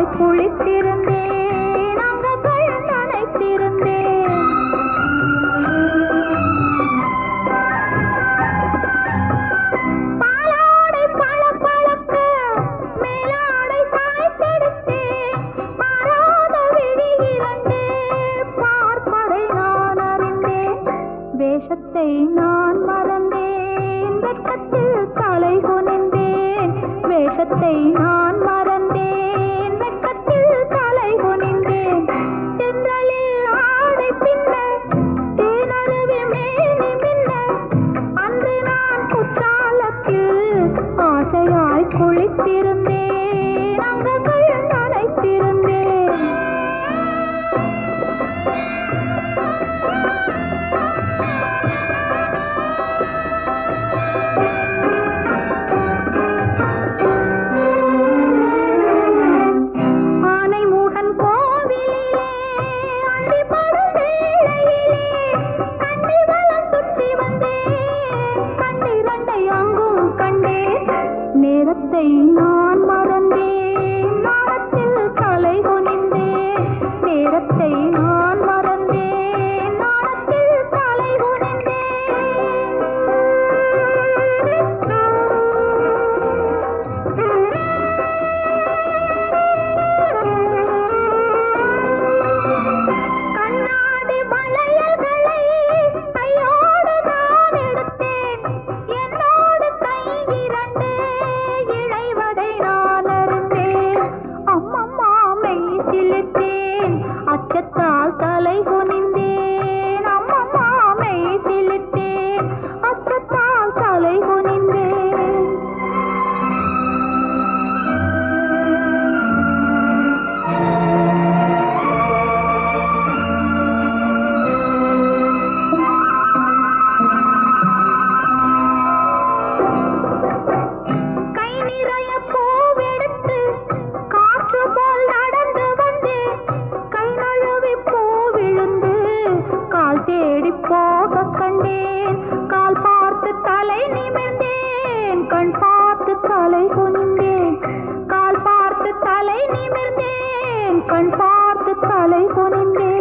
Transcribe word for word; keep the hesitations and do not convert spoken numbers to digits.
ஆசையாய் குளித்திருந்தேன், அங்கங்கள் நனைத்திருந்தேன். பாலாடை பளபளக்க மேலாடை சாய்த்தெடுத்தேன், மாறாத விழி இரண்டு பார்ப்பதை நான் அறிந்தேன். வேஷத்தை நான் மறந்தேன், வெட்கத்தில் தலை குனிந்தேன். வேஷத்தை நான் மறந்தேன், வெட்கத்தில் தலை குனிந்தேன். தென்றலில் ஆடை பின்ன தேனருவி மேனி மின்ன, அன்று நான் குற்றாலத்தில் ஆசையாய் குளித்திருந்தேன், அங்கங்கள் நனைத்திருந்தேன். ஆனைமுகன் கோவிலிலே அண்டிப்படும் வேளையிலே கன்னிவலம் சுற்றி வந்தேன், கண்ணிரண்டை அங்கும் கண்டேன். நேரத்தை நான் மறந்தேன், நாணத்தில் தலை குனிந்தேன். நேரத்தை நான் மறந்தேன், நாணத்தில் தலை கண்ணாடி வளையல்களை கையோடு நான் எடுத்தேன், என்னோடு கை இரண்டு இழைவதை நான் அறிந்தேன். அம்மம்மா மெய் சிலிர்த்தேன், அச்சத்தால் தலை குனிந்தேன். அம்மம்மா மெய் சிலிர்த்தேன், அச்சத்தால் தலை குனிந்தேன். கை நிறைய பூவெடுத்து காற்று போல் நடந்து வந்தேன், கை நழுவி பூ விழுந்து கால் தேடி போக கண்டேன். கால் பார்த்து தலை நிமிர்ந்தேன், கண் பார்த்து தலை குனிந்தேன். கால் பார்த்து தலை நிமிர்ந்தேன், கண் பார்த்து தலை குனிந்தேன்.